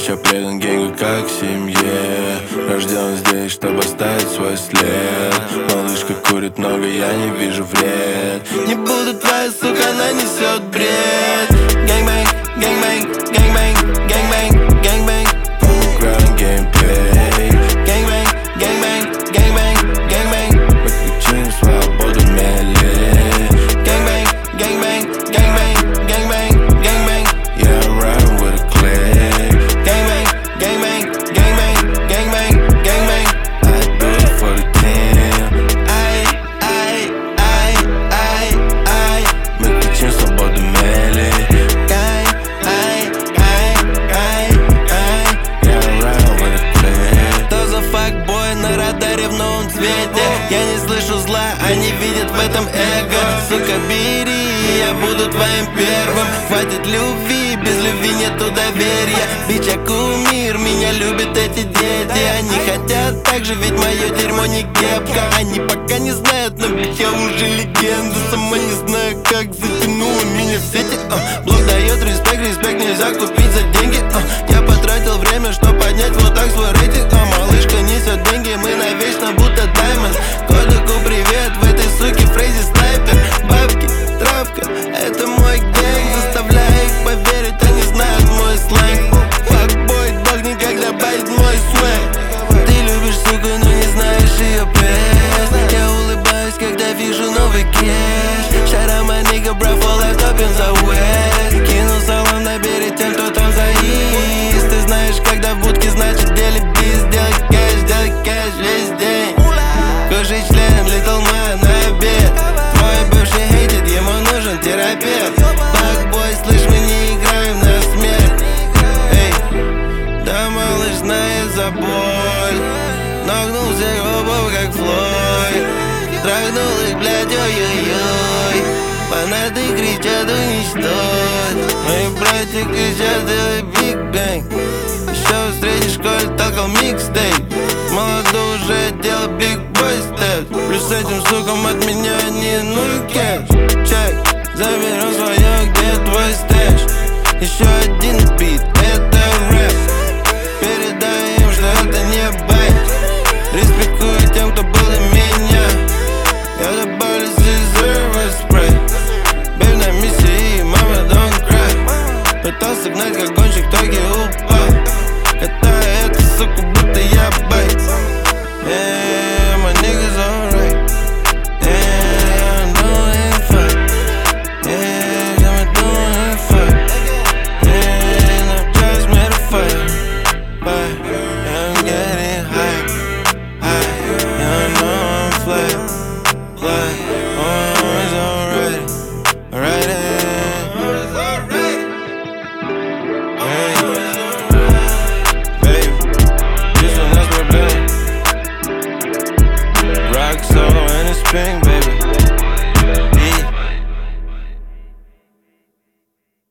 Я предан генгу как семье. Рожден здесь, чтобы оставить свой след. Малышка курит много, я не вижу вред. Не буду твоя сука, она несет бред. Гэнг-бэнг, гэнг-бэнг, гэнг-бэнг, гэнг-бэнг, гэнг-бэнг. Underground gameplay. Гэнг-бэнг, гэнг-бэнг, гэнг-бэнг, гэнг-бэнг. Мы кричим свободу мели. Гэнг-бэнг, гэнг-бэнг, гэнг-бэнг, гэнг-бэнг, гэнг-бэнг. Yeah, I'm riding with a click. Gangbang, gangbang, gangbang, gangbang, gangbang. I do it for the team. I. Мы кричим свободу мели. Yeah, I'm riding with a click. Кто за факбой на радаре в новом цвете? Я не слышу зла, они видят в этом эго. Сука, бери, я буду твоим первым. Хватит любви, без любви нету доверия. Бич, я кумир, меня любят эти дети. Они хотят так же, ведь мое дерьмо не кепка. Они пока не знают, но бич, я уже легенда. Сама не знаю, как затянула меня в сети. Блог дает респект, респект нельзя купить за деньги. Я потратил время, чтобы поднять вот так свой рейтинг. Малышка несет деньги, мы навечно будто даймонд. Колику привет, в этой суке фрейзе снайпер. Бабки, травка, это мой гэнг. Заставляю их поверить, они знают мой сленг. Факбой, дог никогда байтит мой свэг. Ты любишь суку, но не знаешь ее пресс. Я улыбаюсь, когда вижу новый кэш. Shout out my nigga, bro, for life, up in the west. Кинул салон, набери тем, кто там заист. Ты знаешь, когда в будке, значит дели биз. Делай кэш весь день. Кушай член, little man, на обед. Твой бывший хейтит, ему нужен терапевт. Факбой, слышь, мы не играем на смерть. Эй, да малыш знает за боль. Нагнул всех лобов, как Флойд. Трахнул их, блядь, ой-ой-ой. Фанаты кричат, уничтожь. Мои братья кричат, делай биг бэнг. Еще в средней школе толкал микстейп. Молодой уже делал биг бой степ. Плюс этим сукам от меня